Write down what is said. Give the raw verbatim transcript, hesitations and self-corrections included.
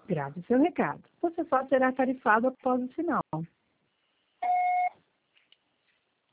Grave seu recado. Você só será tarifado após o sinal.